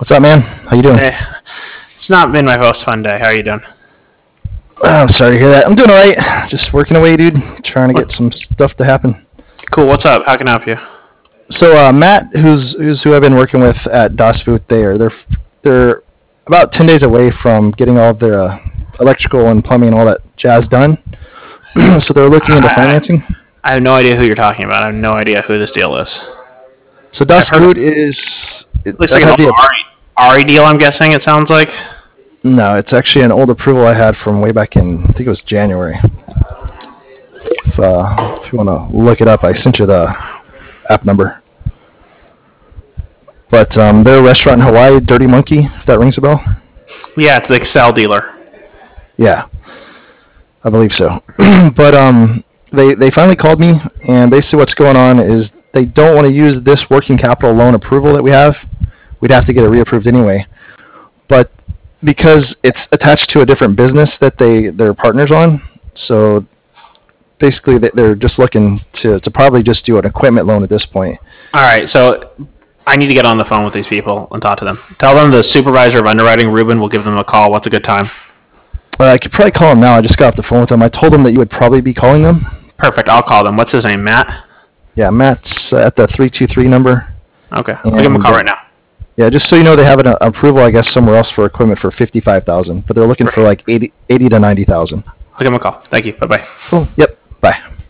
What's up, man? How you doing? Hey, it's not been my most fun day. How are you doing? I'm sorry to hear that. I'm doing all right. Just working away, dude. Trying to get What? some stuff to happen. Cool. What's up? How can I help you? So Matt, who's who I've been working with at Das Boot, they're about 10 days away from getting all of their electrical and plumbing and all that jazz done. So they're looking into I, financing. I have no idea who you're talking about. I have no idea who this deal is. So I've Das heard of Boot it. is Looks I've like an had old the Ari deal, I'm guessing it sounds like. no, it's actually an old approval I had from way back in, I think it was January. If you want to look it up, I sent you the app number. But they're a restaurant in Hawaii, Dirty Monkey, if that rings a bell. Yeah, it's the Excel dealer. Yeah, I believe so. But they finally called me, and basically what's going on is they don't want to use this working capital loan approval that we have. We'd have to get it reapproved anyway. But because it's attached to a different business that they're partners on, so basically they're just looking to probably just do an equipment loan at this point. All right, so I need to get on the phone with these people and talk to them. Tell them the supervisor of underwriting, Ruben, will give them a call. What's a good time? I could probably call him now. I just got off the phone with him. I told him that you would probably be calling them. Perfect. I'll call them. What's his name? Matt? Yeah, Matt's at the 323 number. Okay. I'll give him a call right now. Yeah, just so you know, they have an approval, I guess, somewhere else for equipment for 55,000, but they're looking for like 80 to 90,000. I'll give him a call. Thank you. Bye-bye. Cool. Yep. Bye.